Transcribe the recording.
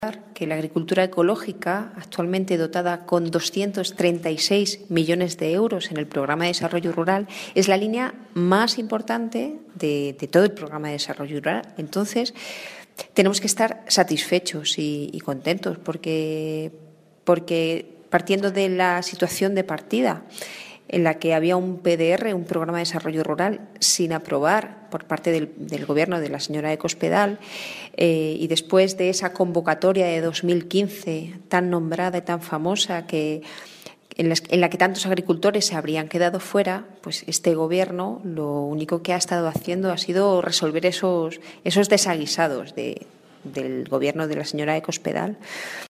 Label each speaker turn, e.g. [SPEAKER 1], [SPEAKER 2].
[SPEAKER 1] que la agricultura ecológica, actualmente dotada con 236 millones de euros en el Programa de Desarrollo Rural, es la línea más importante de todo el Programa de Desarrollo Rural. Entonces, tenemos que estar satisfechos y contentos porque partiendo de la situación de partida en la que había un PDR, un Programa de Desarrollo Rural, sin aprobar por parte del Gobierno de la señora de Cospedal, y después de esa convocatoria de 2015 tan nombrada y tan famosa en la que tantos agricultores se habrían quedado fuera, pues este Gobierno lo único que ha estado haciendo ha sido resolver esos desaguisados del Gobierno de la señora de Cospedal.